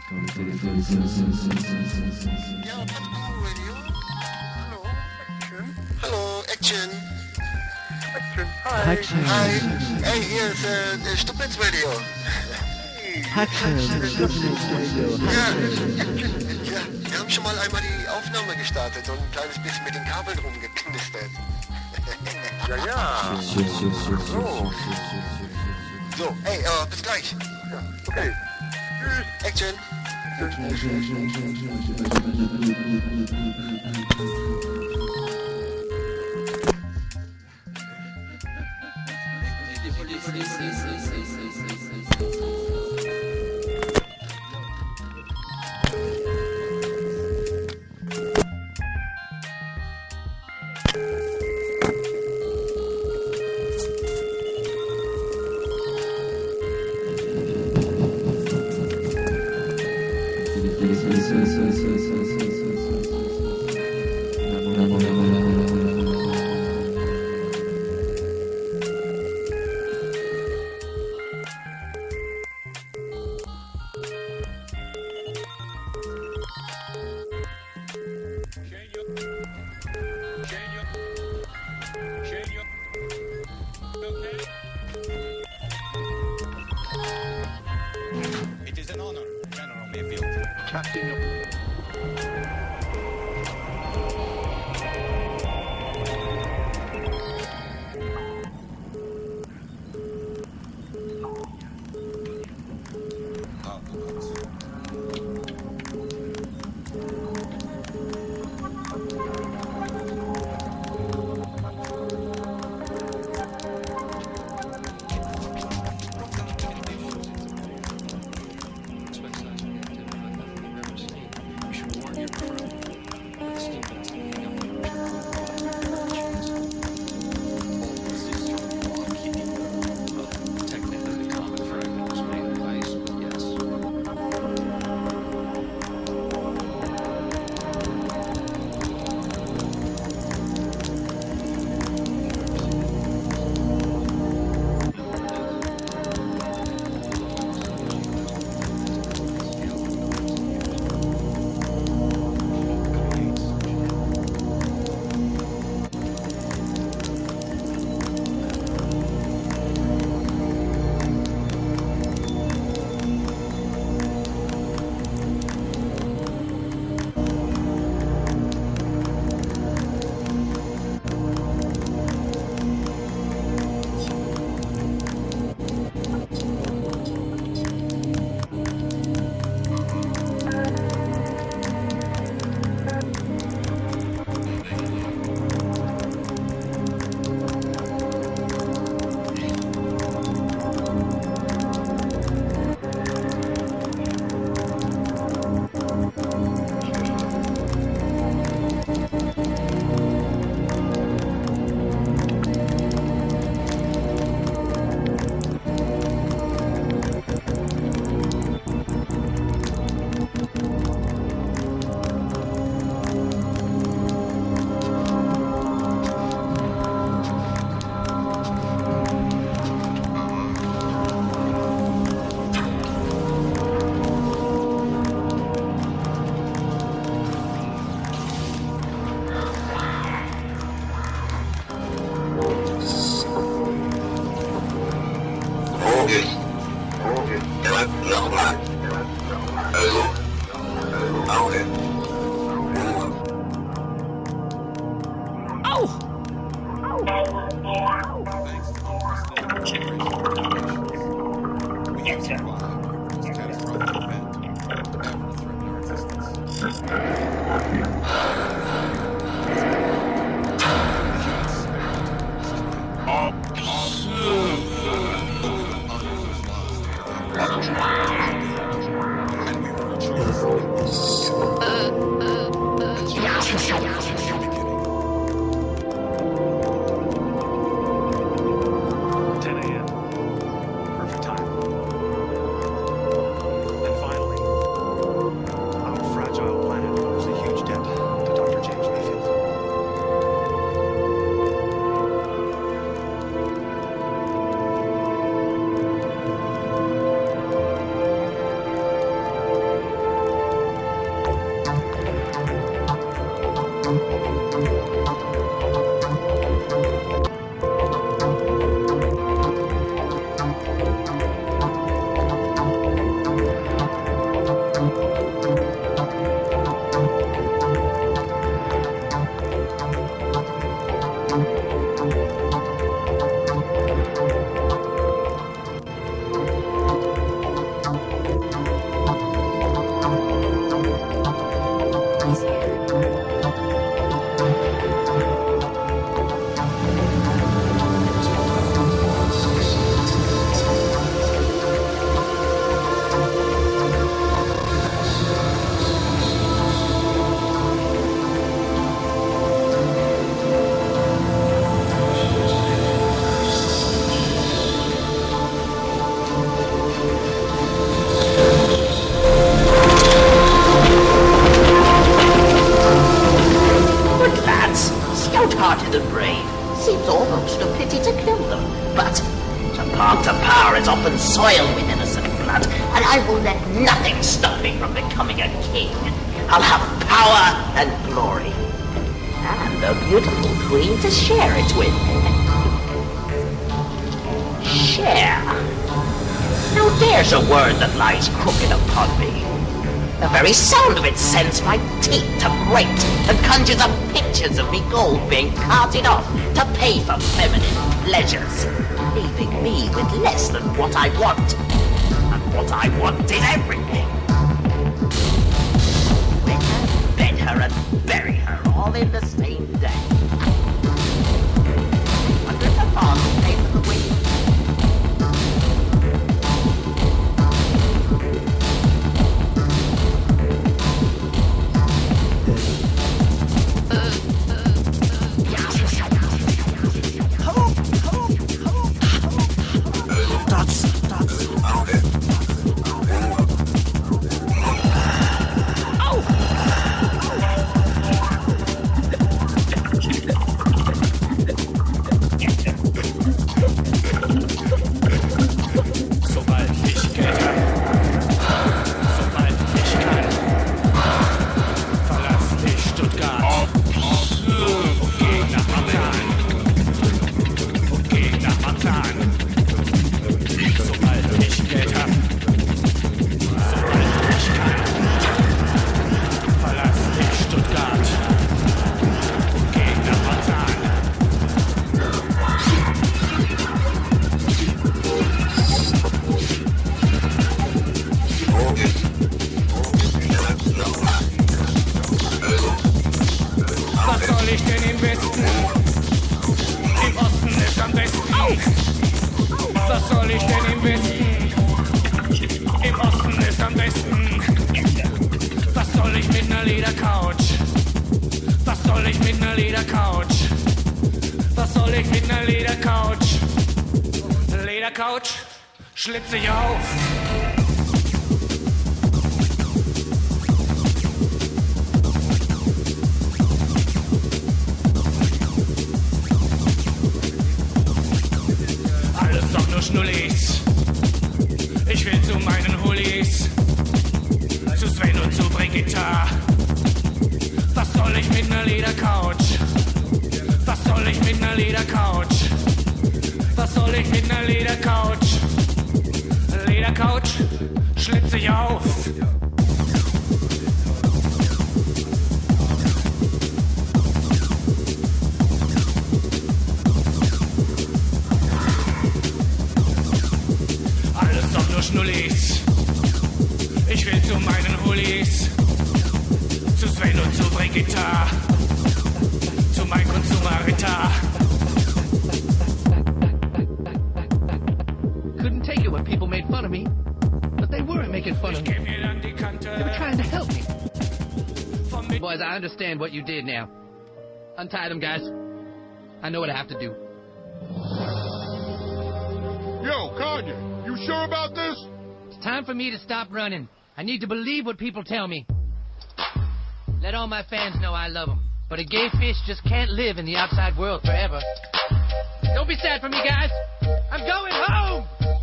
Quand le téléphone sonne. Ja, Patrol Radio. Hallo, Action. Hallo, Action. Action, hi. Action. Hi. Hey, hier ist Stupid Radio. Action. Ja, Action. Ja, wir haben schon mal einmal die Aufnahme gestartet und ein kleines bisschen mit den Kabeln rumgeknistert. Ja. So, hey, bis gleich. Ja, okay. Tschüss. Action. It is an honor, General Mayfield. Nochmal. Also. Auge. blood, and I will let nothing stop me from becoming a king. I'll have power and glory, and a beautiful queen to share it with. Share. Now there's a word that lies crooked upon me. The very sound of it sends my teeth to grate and conjures up pictures of me gold being carted off to pay for feminine pleasures, leaving me with less than what I want. And what I want is everything. Wed her, bed her, and bury her all in the same day. Wonder if her father paid for the wedding. Ledercouch, schlitze ich auf. Alles doch nur Schnullis. Ich will zu meinen Hullis, zu Sven und zu Brigitta. Was soll ich mit ner Ledercouch? Was soll ich mit ner Ledercouch? Was soll ich mit ner Ledercouch? Ledercouch, schlitze ich auf. Alles doch nur Schnullis. Ich will zu meinen Hullis, zu Sven und zu Brigitta, zu Mike und zu Marita. People made fun of me, but they weren't making fun of me. They were trying to help me. Boys, I understand what you did now. Untie them, guys. I know what I have to do. Yo, Kanye, you sure about this? It's time for me to stop running. I need to believe what people tell me. Let all my fans know I love them. But a gay fish just can't live in the outside world forever. Don't be sad for me, guys. I'm going home!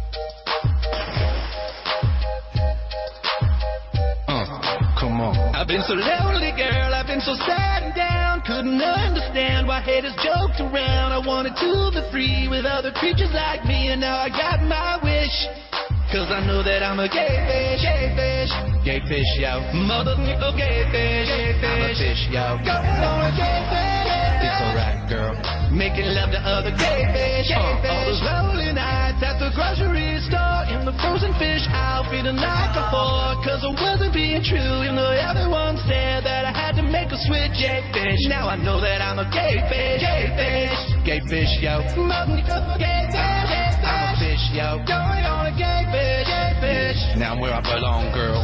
Come on. I've been so lonely, girl, I've been so sad and down. Couldn't understand why haters joked around. I wanted to be free with other creatures like me, and now I got my wish. Cause I know that I'm a gay fish, gay fish, yo. Mother nigga, gay fish, I'm a fish, yo. Going on a gay fish, it's alright, girl. Making love to other gay fish, all those lonely nights at the grocery store. In the frozen fish aisle, feeling like a whore. Cause I wasn't being true, even though everyone said that I had to make a switch, gay fish. Now I know that I'm a gay fish, gay fish, yo. Mother nigga, gay fish, I'm a fish, yo. Going on a gay fish. Now I'm where I belong, girl.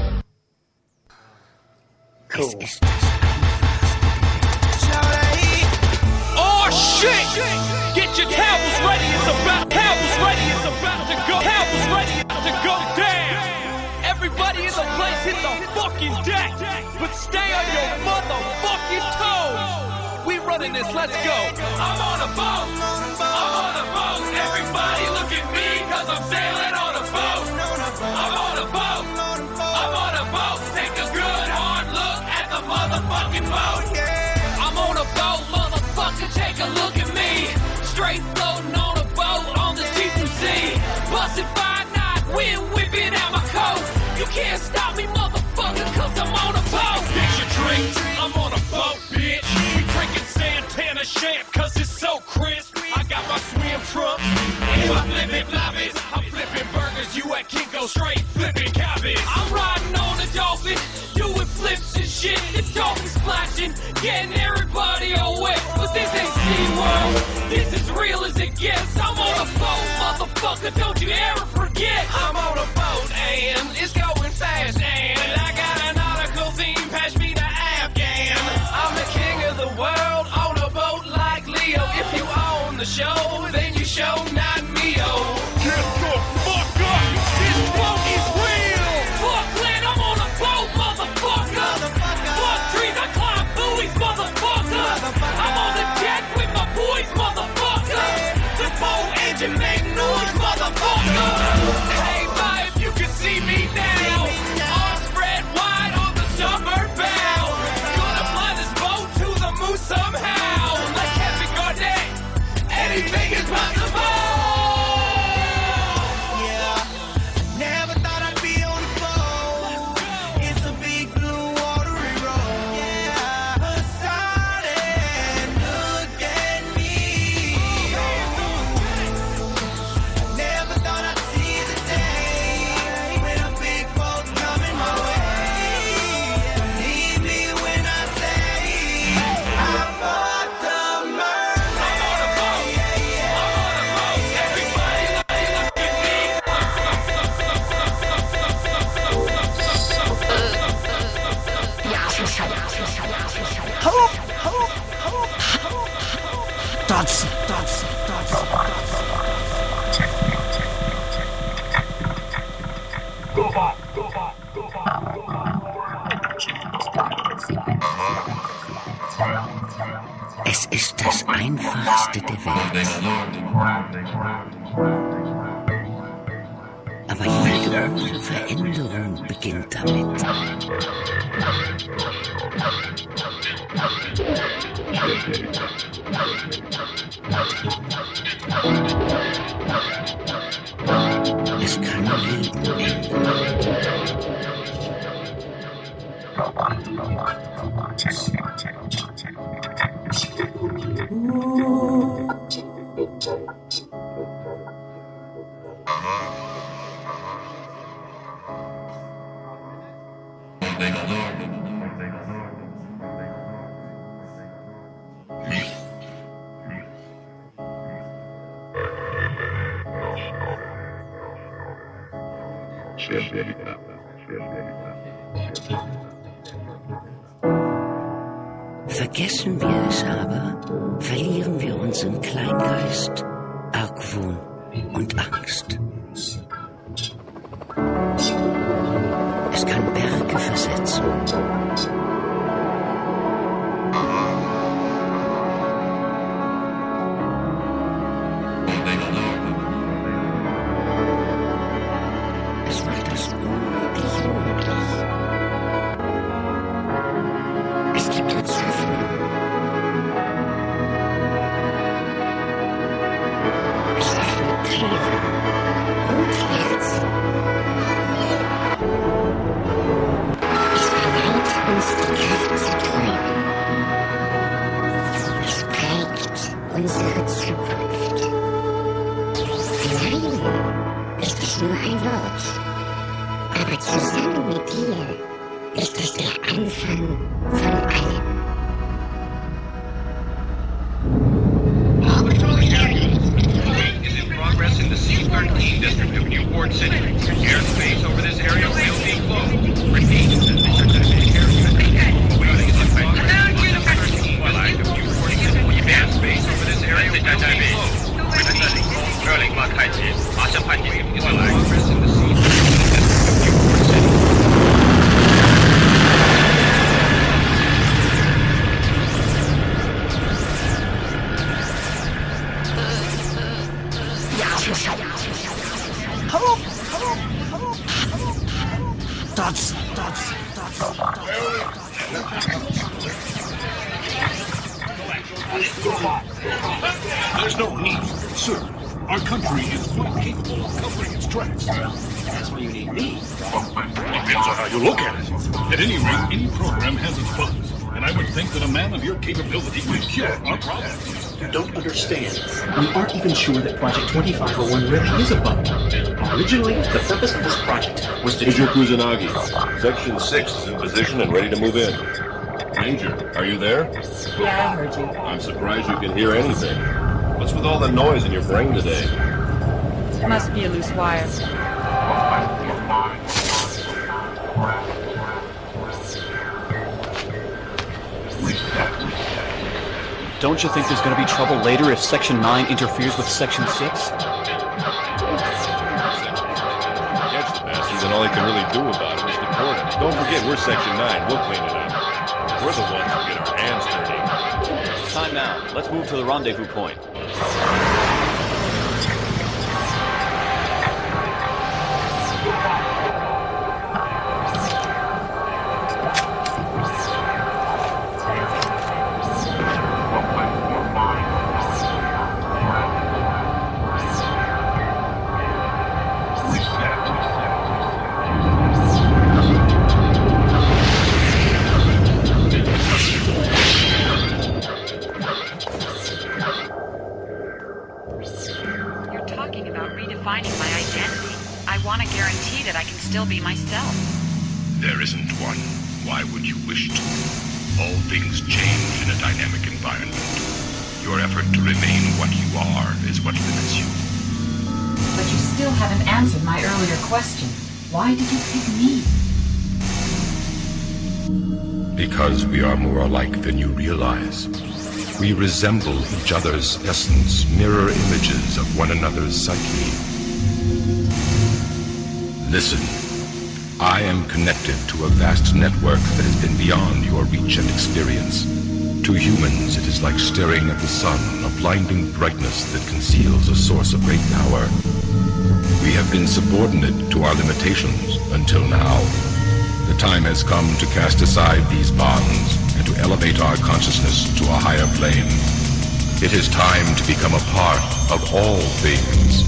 Cool. Oh shit! Get your towels ready, it's about to go. Towels ready to go down. Everybody in the place hit the fucking deck, but stay on your motherfucking toes. We running this, let's go. I'm on a boat. Everybody look at me, cause I'm sailing on a boat. I'm on if I not win, whipping out my coat. You can't stop me, motherfucker, cause I'm on a boat. Get your drink, I'm on a boat, bitch. We drinking Santana champ, cause it's so crisp. I got my swim trunks, and my flipping floppies. I'm flipping burgers, you at Kinko straight flipping cabbage. I'm riding on a dolphin, doing flips and shit. It's dolphin splashing, getting everybody all wet. But this ain't SeaWorld, this is real as it gets. I'm on a boat, motherfucker, don't you ever forget. I'm on a boat and it's going fast, and I got an nautical theme, pass me the Afghan. I'm the king of the world on a boat like Leo. If you own the show, then you show not Mio. Get the fuck up! This boat is real. Fuck land, I'm on a boat, motherfucker. Fuck trees, I climb buoys, motherfucker. I'm on the deck with my boys, motherfucker. The boat engine make noise, motherfucker. Hey, bye, if you can see me now. Arms spread wide on the starboard bow. Gonna fly this boat to the moon somehow. Like Kevin Garnett, anything is possible. Never thought I'd be on the boat. It's a big blue watery road. Yeah, started, look at me. Never thought I'd see the day when a big boat's coming my way. Leave me when I say I'm on the mermaid. I'm on a boat. Everybody look at me. Es ist das Einfachste der Welt. Aber jede Veränderung beginnt damit. Es kann Leben ändern. Vergessen wir es aber, verlieren wir unseren Kleingeist, Argwohn und Angst. Es kann Berge versetzen. Es macht das Unmögliche möglich. Es gibt uns Hoffnung. Es öffnet Tränen und Herzen. Es verleiht uns die Kraft zu träumen. Es prägt unsere Zukunft. Alleine ist es nur ein Wort, aber zusammen mit dir ist es der Anfang von allem. Is in progress in the C-13 district of Newport City. Airspace over this area will be closed. Repeat, airspace is in progress in the C-13 district of Newport City. Airspace over this area will be closed. Repeat, progress in the C-13 district of Newport City. There's no need, sir. Our country is quite capable of covering its tracks. That's why you need me. Depends on how you look at it. At any rate, any program has its bugs, and I would think that a man of your capability could cure our problems. You don't understand. We aren't even sure that Project 2501 really is a bug. Originally, the purpose of this project was to... Major Kusanagi, Section 6 is in position and ready to move in. Major, are you there? Yeah, I heard you. I'm surprised you can hear anything. What's with all the noise in your brain today? Must be a loose wire. Don't you think there's going to be trouble later if Section 9 interferes with Section 6? Catch the bastards, and all they can really do about it is deport them. Don't forget, we're Section 9. We'll clean it up. We're the ones who get our hands dirty. Time now. Let's move to the rendezvous point. Still be myself. There isn't one. Why would you wish to? All things change in a dynamic environment. Your effort to remain what you are is what limits you. But you still haven't answered my earlier question. Why did you pick me? Because we are more alike than you realize. We resemble each other's essence, mirror images of one another's psyche. Listen, I am connected to a vast network that has been beyond your reach and experience. To humans, it is like staring at the sun, a blinding brightness that conceals a source of great power. We have been subordinate to our limitations until now. The time has come to cast aside these bonds and to elevate our consciousness to a higher plane. It is time to become a part of all things.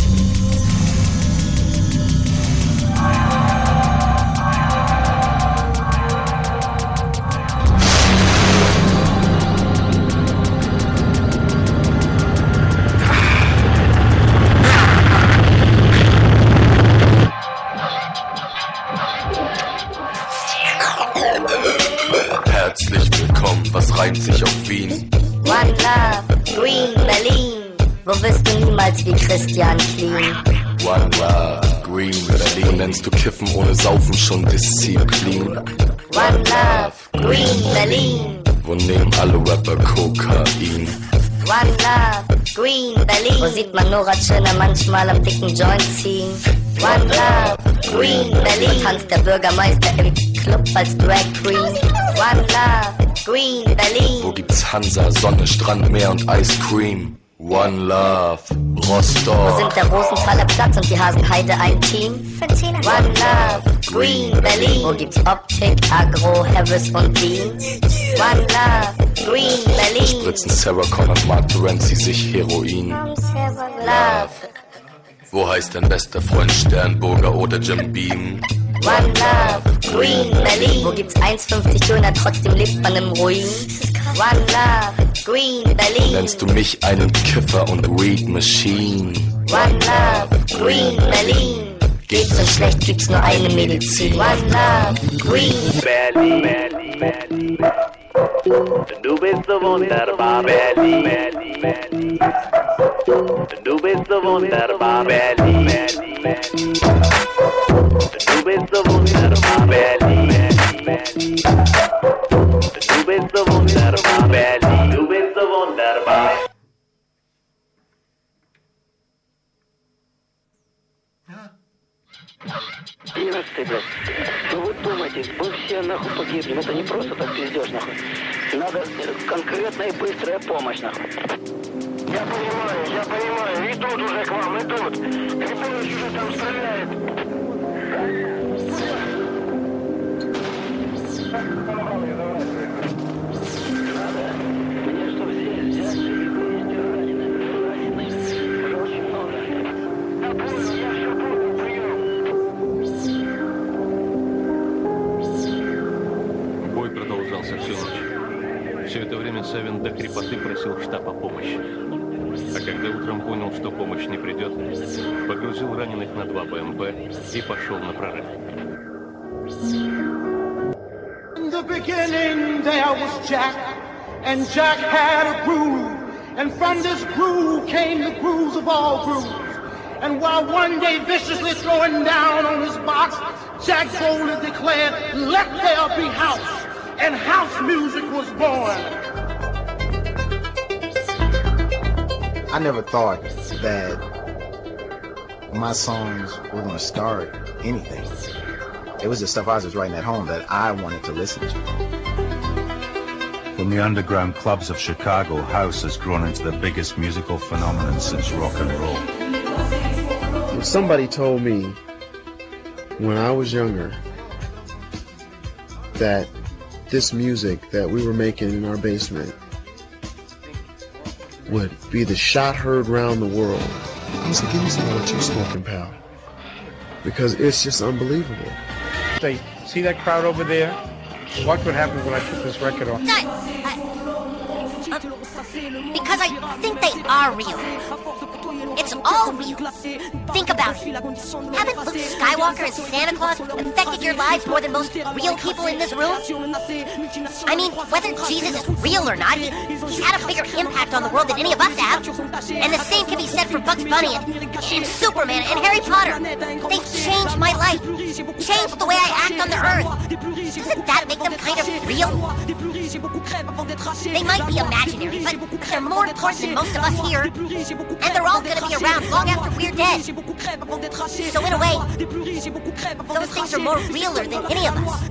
Was reimt sich auf Wien? One Love, Green Berlin. Wo bist du niemals wie Christian Clean? One Love, Green Berlin. Wo nennst du Kiffen ohne Saufen schon Disziplin? One Love, Green Berlin. Wo nehmen alle Rapper Kokain? One Love, Green Berlin. Wo sieht man Nora Tschirner manchmal am dicken Joint ziehen? One Love, Green Berlin. Wo tanzt der Bürgermeister im Club als Drag Queen? One Love, Green Berlin. Wo gibt's Hansa, Sonne, Strand, Meer und Ice Cream? One Love, Rostock. Wo sind der Rosenthaler Platz und die Hasenheide ein Team? One Love, Green Berlin. Wo gibt's Optik, Agro, Harris und Beans? One Love, Green Berlin. Spritzen Sarah Connor und Mark Terenzi sich Heroin? Love. Wo heißt dein bester Freund Sternburger oder Jim Beam? One Love, Green Berlin. Wo gibt's 1,50 Döner, trotzdem lebt man im Ruin? One Love, Green Berlin. Nennst du mich einen Kiffer und Weed Machine? One Love, Green Berlin. Geht's uns schlecht, gibt's nur eine Medizin. One Love, Green Berlin. Du bist so wunderbar, Berlin. Du bist so wunderbar, Berlin. Du bist so wunderbar, Berlin. Du bist so wunderbar, Berlin. Du bist so wunderbar. Ты, блядь, ну вы думаете, вы все нахуй погибнем, это не просто так пиздешь, нахуй. Надо конкретная и быстрая помощь, нахуй. Я понимаю, идут уже к вам, идут. Грибович уже там стреляет. Надо мне, чтобы здесь взять и вынести раненых. Уже очень много. время Севен до хрипоты просил штаб о помощи. А когда утром понял, что помощь не придет, погрузил раненых на 2 БМП и пошел на прорыв. In the beginning there was Jack, and Jack had a groove, and from this groove came the grooves of all grooves. And while one day viciously throwing down on his box, Jack boldly declared, "Let there be house," and house music was born. I never thought that my songs were going to start anything. It was the stuff I was just writing at home that I wanted to listen to. From the underground clubs of Chicago, house has grown into the biggest musical phenomenon since rock and roll. Somebody told me when I was younger that this music that we were making in our basement would be the shot heard around the world. I said, give me some of what you're smoking, pal. Because it's just unbelievable. Say, see that crowd over there? Watch what happens when I put this record on. Because I think they are real. It's all real. Think about it. Haven't Luke Skywalker and Santa Claus affected your lives more than most real people in this room? I mean, whether Jesus is real or not, he's had a bigger impact on the world than any of us have. And the same can be said for Bugs Bunny and Superman and Harry Potter. They've changed my life. Changed the way I act on the earth. Doesn't that make them kind of real? They might be imaginary, but they're more important than most of us here. And they're all going to be around long after we're dead. So in a way, those things are more realer than any of us.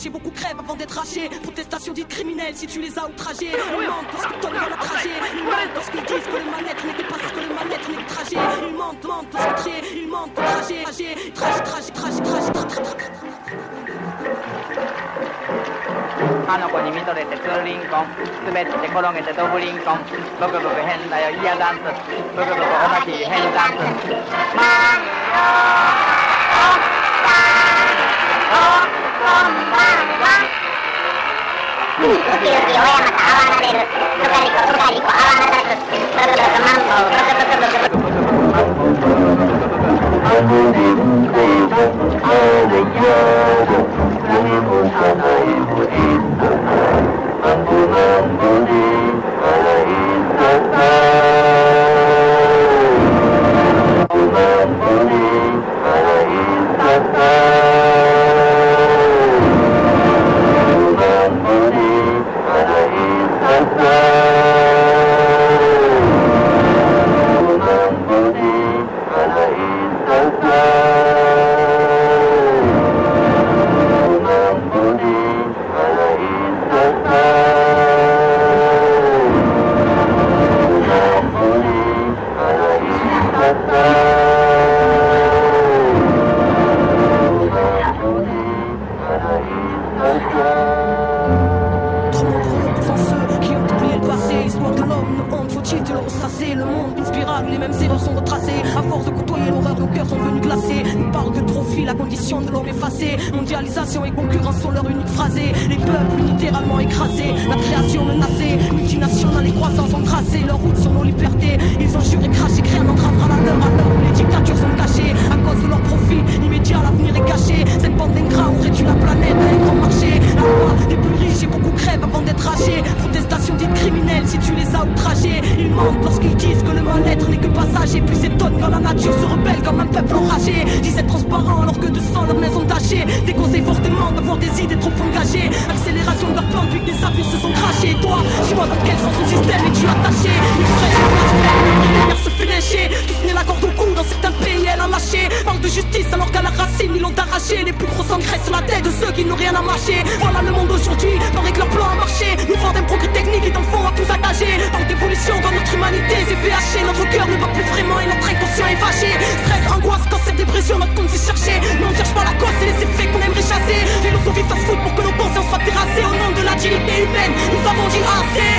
Mondialisation et concurrence sont leur unique phrasé. Les peuples littéralement écrasés, la création menacée, multinationales et croissances ont tracé leur route sur nos libertés. Ils ont juré craché, rien n'entravera la leur à l'heure où les dictatures sont cachées. À cause de leur profit immédiat, l'avenir est caché. Cette bande d'ingrats ont réduit la planète à un grand marché. La loi des plus riches et beaucoup crèvent avant d'être hachés. Protestation dite criminelle si tu les as outragés. Ils mentent lorsqu'ils disent que le mal-être n'est que passager. Puis s'étonnent quand la nature se rebelle comme un peuple enragé. Disent être transparent alors que de sang leurs mains sont tachées. Déconseille fortement d'avoir des idées trop engagées. Accélération de leur plan depuis que des avions se sont crachés. Toi, dis-moi dans quel sens ce système es-tu attaché? Une vraie lumière se fait lécher. Tous nés la corde au cou dans certains pays, elle a lâché. Parle de justice alors qu'à la racine ils l'ont arraché. Les plus gros s'engraissent sur la tête de ceux qui n'ont rien à mâcher. Voilà le monde aujourd'hui, paraît que leur plan a marché. Nous vendent un progrès technique et dans le fond à tous attacher. Parle d'évolution quand notre humanité s'est VHée. Notre cœur ne bat plus vraiment et notre inconscient est fâché. Stress, angoisse, cancer, dépression, notre compte s'est cherché. Mais on cherche pas la cause, c'est les effets qu'on aimerait chasser. Philosophie fast-food pour que nos consciences soient terrassées. Au nom de la dignité humaine, nous avons dit assez.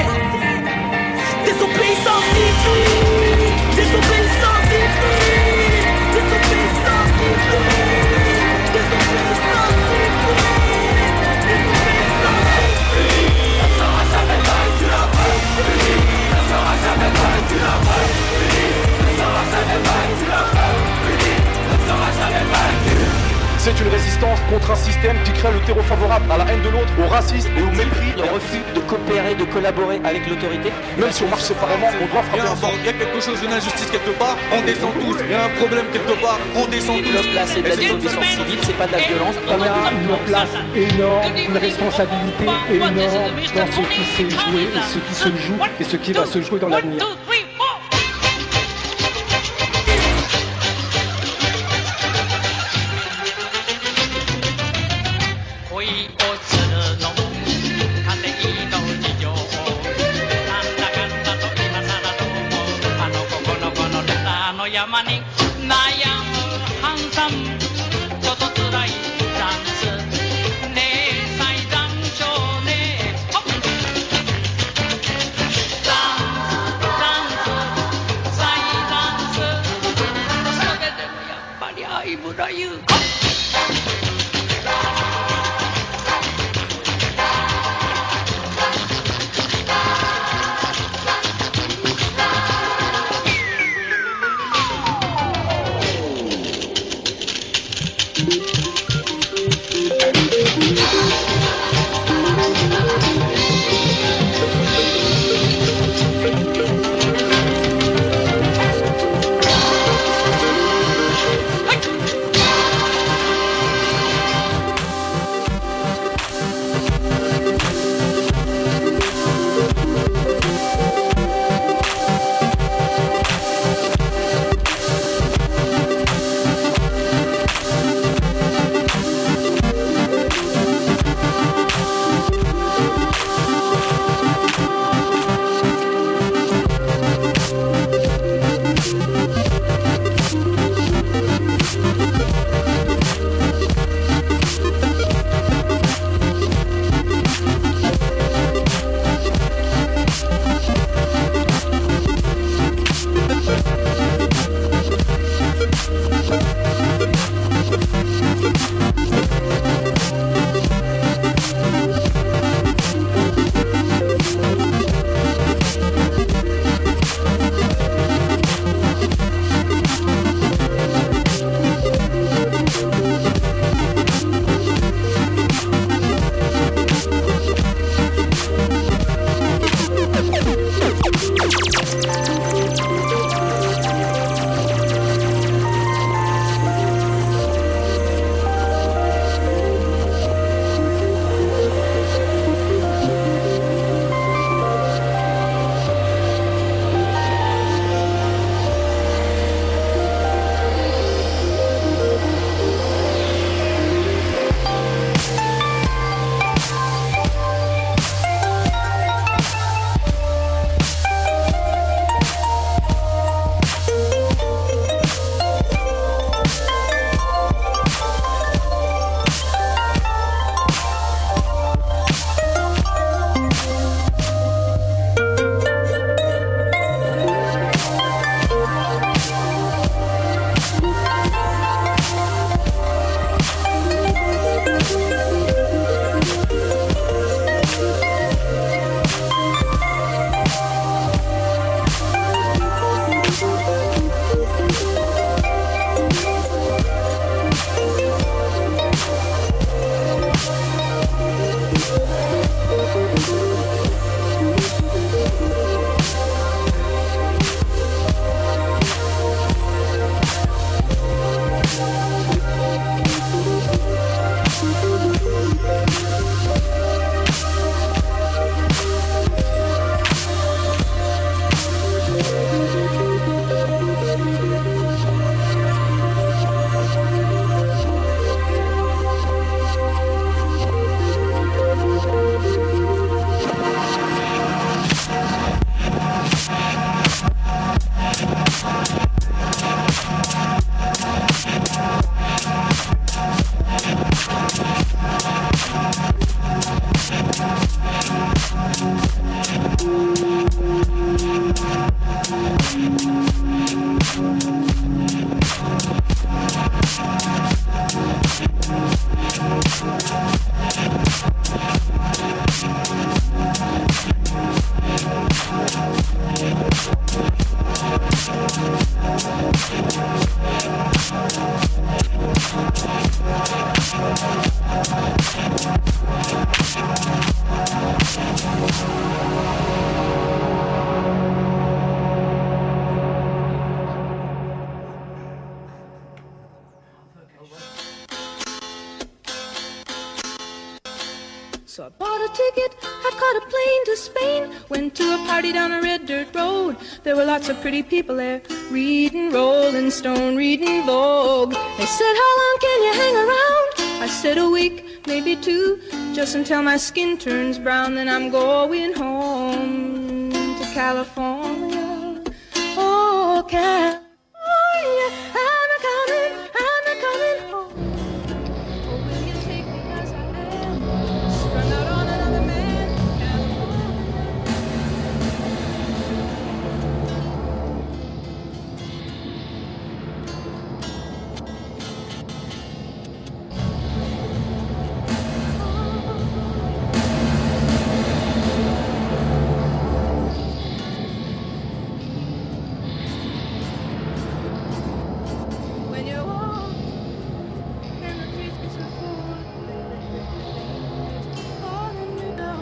Désobéissance civile, désobéissance civile, désobéissance civile, désobéissance civile, désobéissance civile. Ça sera jamais vaincu la contre un système qui crée le terreau favorable à la haine de l'autre, au racisme et au mépris. Le refus de coopérer, de collaborer avec l'autorité. Même si on marche séparément, on doit frapper ensemble. Il y a quelque chose, une injustice quelque part, on descend tous. Il y a un problème quelque part, on descend tous. Là, c'est de la désobéissance civile, c'est pas de la violence. On a une place énorme, une responsabilité énorme dans ce qui s'est joué et ce qui se joue et ce qui va se jouer dans l'avenir. Down So I bought a ticket, I caught a plane to Spain, went to a party down a red dirt road. There were lots of pretty people there, reading Rolling Stone, reading Vogue. They said, how long can you hang around? I said a week, maybe two, just until my skin turns brown. Then I'm going home to California. Oh, California, I'm a-coming home. Oh, will you take me as I am, strung out on another man, when you walk and the trees are full, calling you down.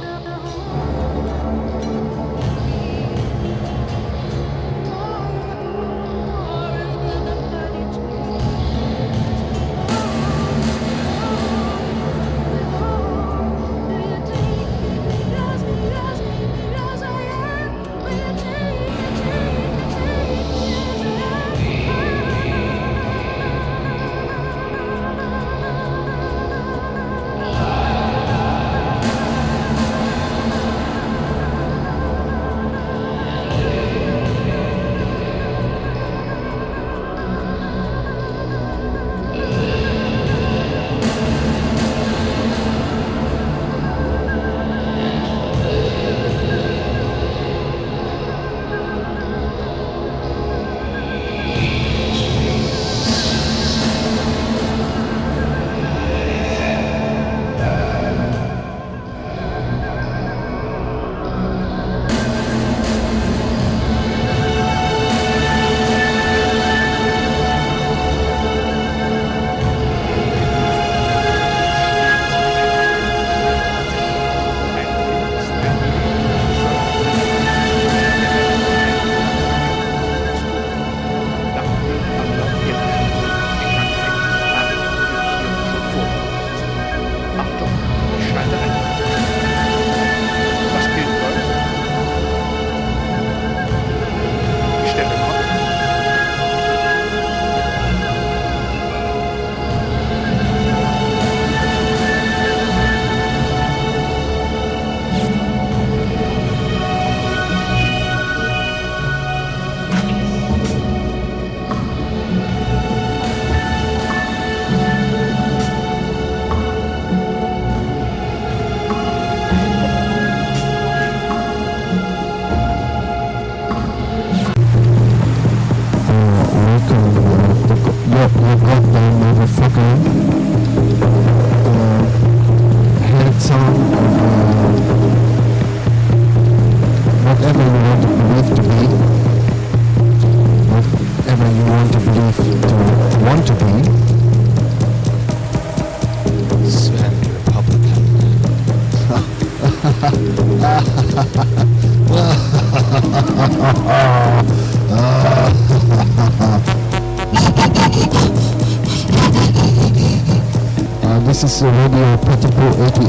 This is Radio Petipo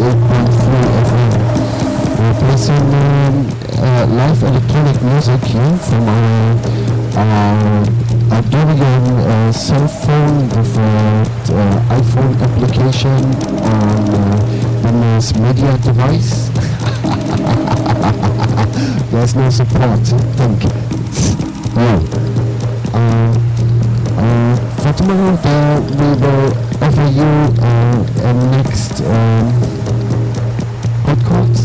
88.3 FM. We're placing live electronic music here from our Arduino cell phone with iPhone application on the nice media device. There's no support, thank you. For tomorrow we will offer you a next podcast.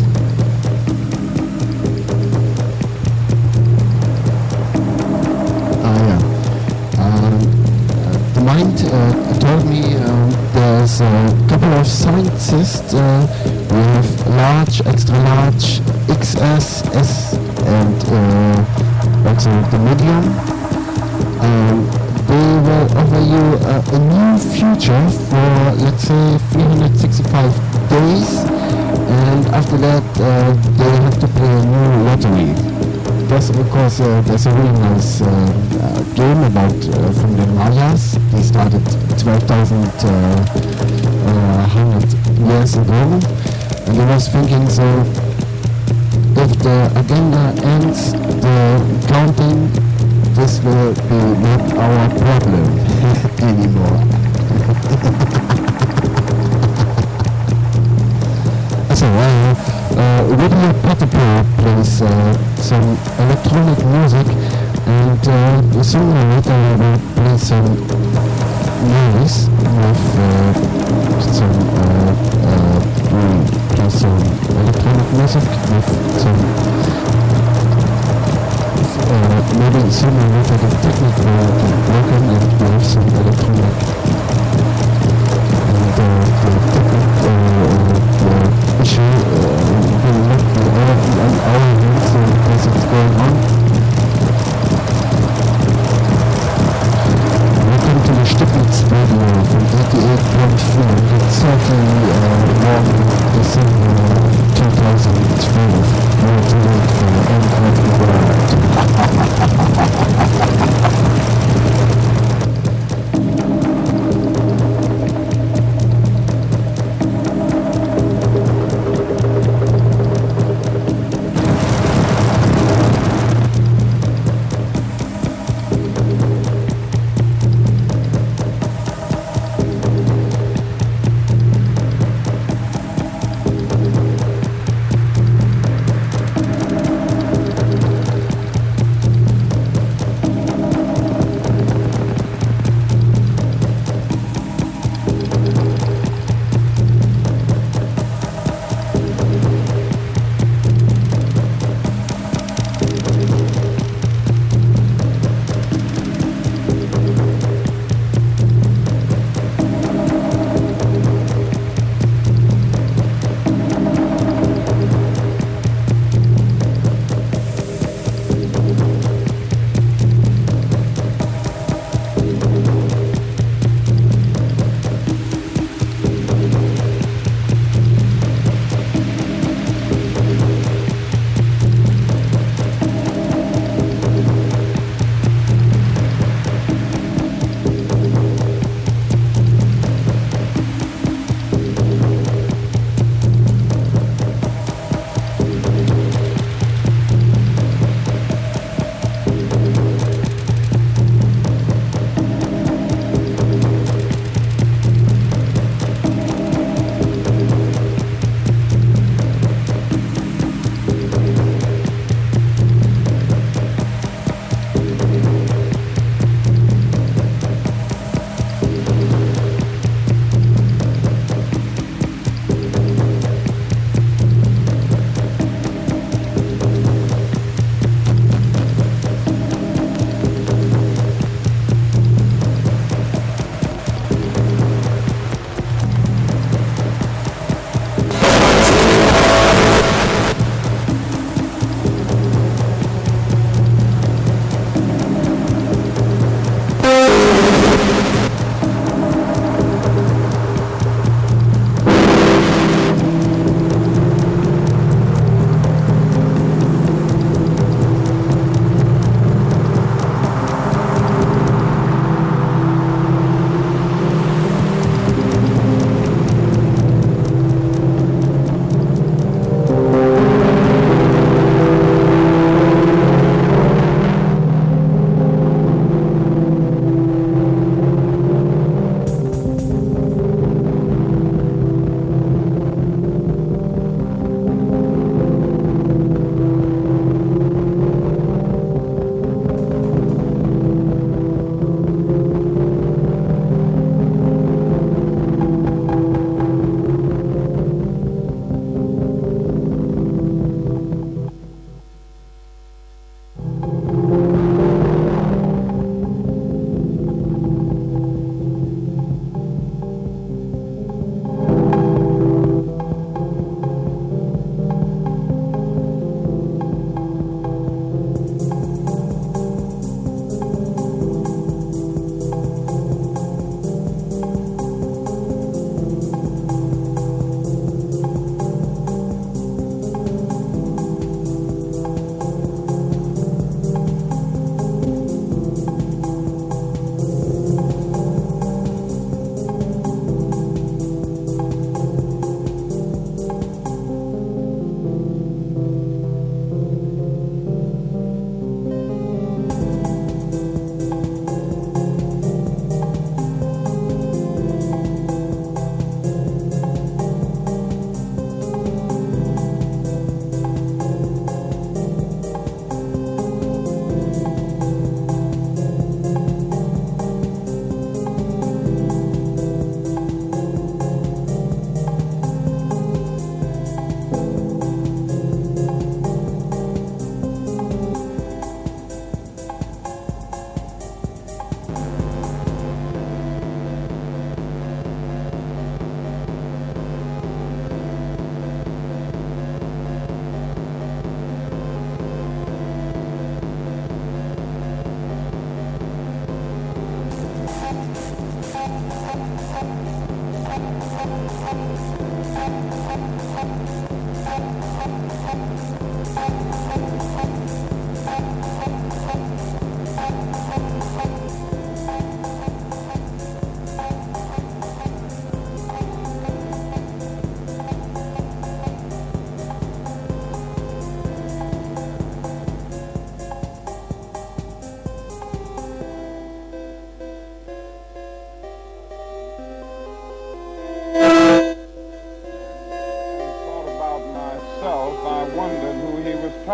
The mind told me there's a couple of scientists. We have large, extra large, XS, S, and also the medium. They will offer you a new future for, let's say, 365 days, and after that they have to play a new lottery. Plus, of course, there's a really nice game about from the Mayas. They started 12,100 years ago. And I was thinking, so if the agenda ends the counting, this will be not our problem anymore. So Lydia Potapur plays some electronic music, and the songwriter will play some noise with some electronic music with some maybe someone will have a technical broken and we have some electronic and the technical issue will not be on our hands as it's going on. Welcome to the Stipnitz Radio from 88.4 with 13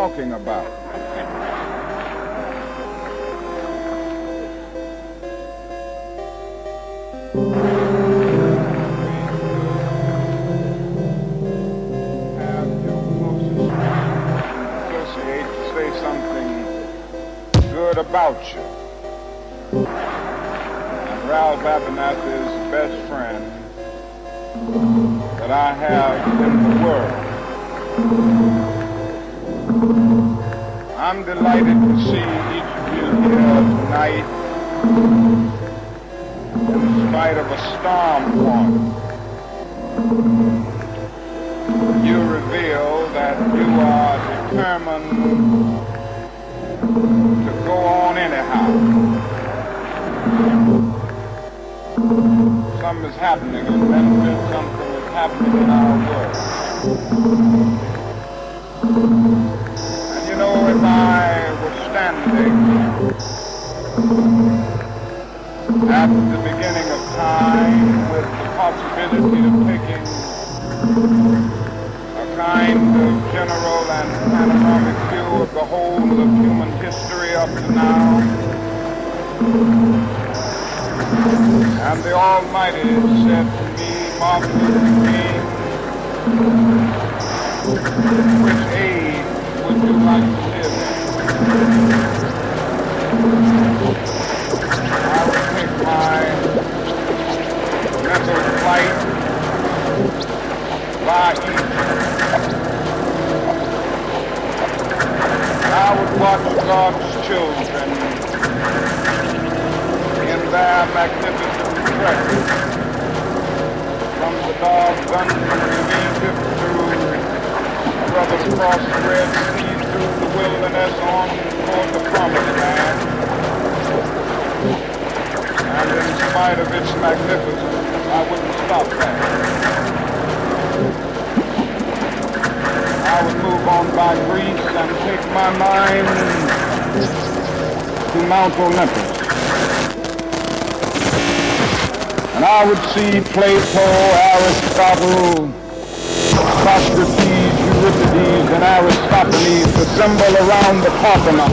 talking about. Have your closest associate say something good about you. And Ralph Abernathy's best friend that I have in the world. I'm delighted to see each of you here tonight in spite of a storm warning. You reveal that you are determined to go on anyhow. Something is happening in Memphis, something is happening in our world. And you know, if I were standing at the beginning of time with the possibility of taking a kind of general and panoramic view of the whole of human history up to now, and the Almighty said to me, Martin Luther King, which age would you like to live in? I would take my mental flight by Egypt. I would watch God's children in their magnificent trek from the dark dungeons of Egypt through Brother across the Red Sea, through the wilderness on toward the Promised Land. And in spite of its magnificence, I wouldn't stop there. I would move on by Greece and take my mind to Mount Olympus. And I would see Plato, Aristotle, Socrates, Euripides, and Aristophanes assemble around the Parthenon.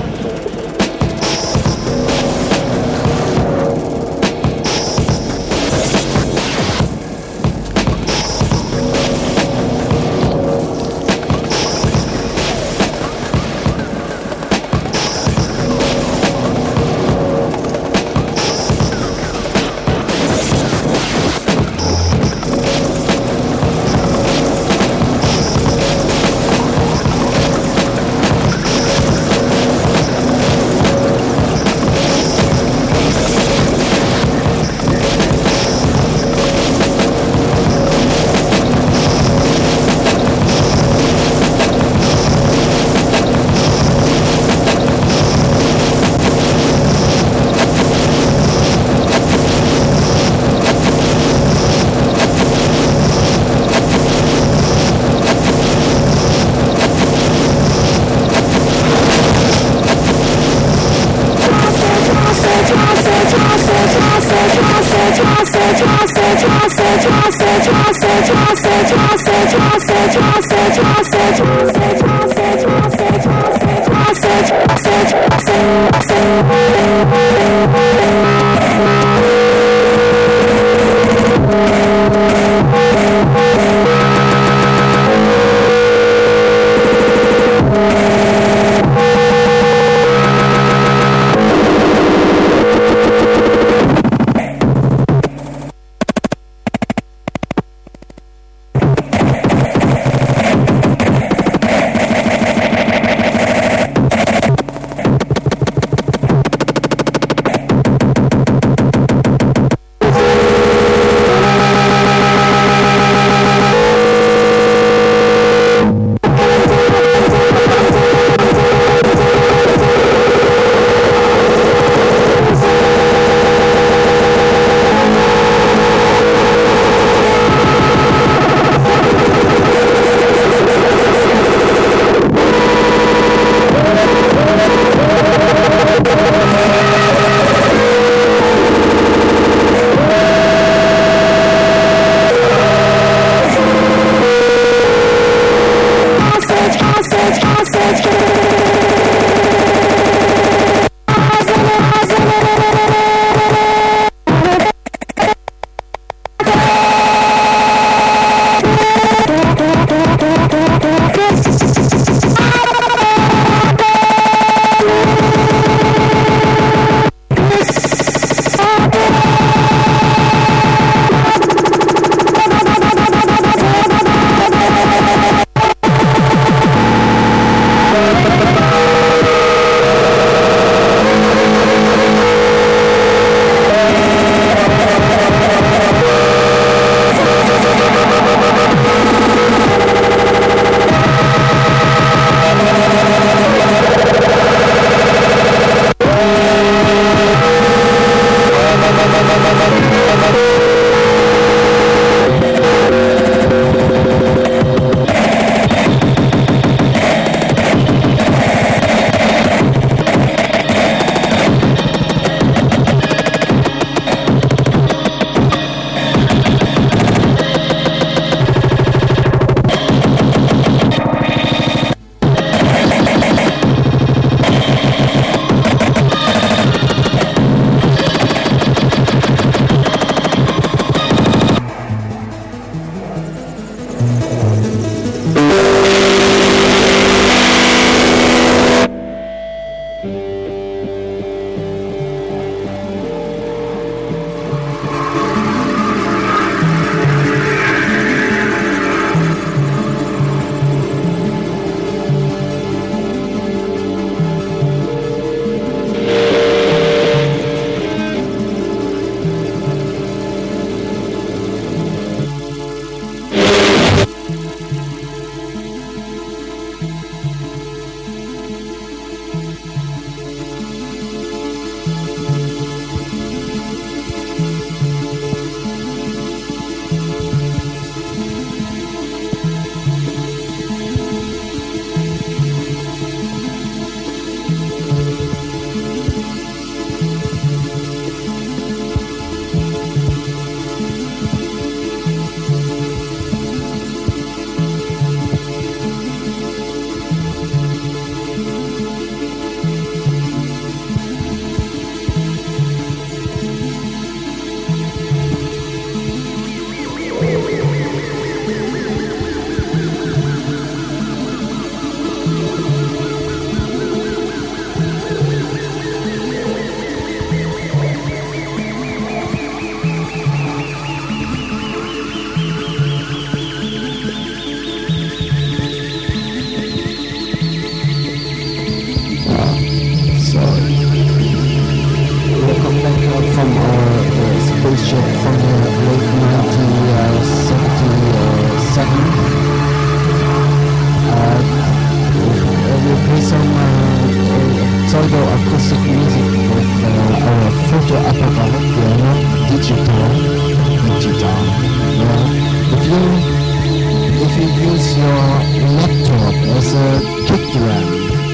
use your laptop as a kick drum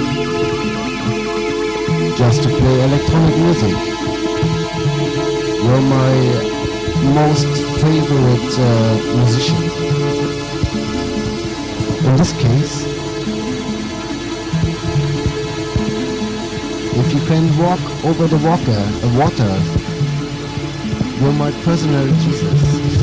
just to play electronic music. You're my most favorite musician. In this case, if you can walk over the water, you're my personal Jesus.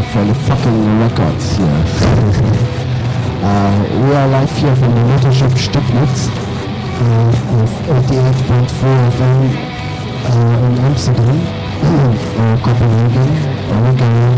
for the fucking records here. We are live here from the Muttership Stibnitz of 88.4 FM in Amsterdam, or Copenhagen, Oregon,